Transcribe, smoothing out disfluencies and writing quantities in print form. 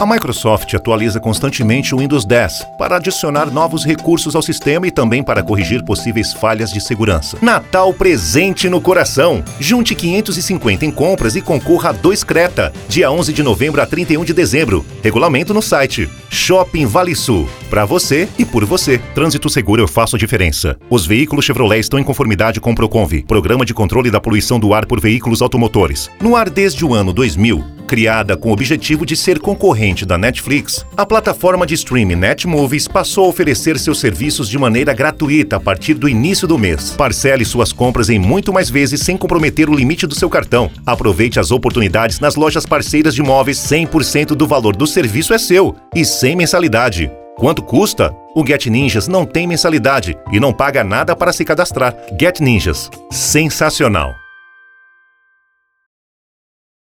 A Microsoft atualiza constantemente o Windows 10 para adicionar novos recursos ao sistema e também para corrigir possíveis falhas de segurança. Natal presente no coração. Junte 550 em compras e concorra a 2 Creta, dia 11 de novembro a 31 de dezembro. Regulamento no site Shopping Vale Sul. Para você e por você. Trânsito seguro, eu faço a diferença. Os veículos Chevrolet estão em conformidade com o Proconv, Programa de Controle da Poluição do Ar por Veículos Automotores. No ar desde o ano 2000, criada com o objetivo de ser concorrente da Netflix, a plataforma de streaming Netmovies passou a oferecer seus serviços de maneira gratuita a partir do início do mês. Parcele suas compras em muito mais vezes sem comprometer o limite do seu cartão. Aproveite as oportunidades nas lojas parceiras de móveis. 100% do valor do serviço é seu e sem mensalidade. Quanto custa? O Get Ninjas não tem mensalidade e não paga nada para se cadastrar. Get Ninjas. Sensacional!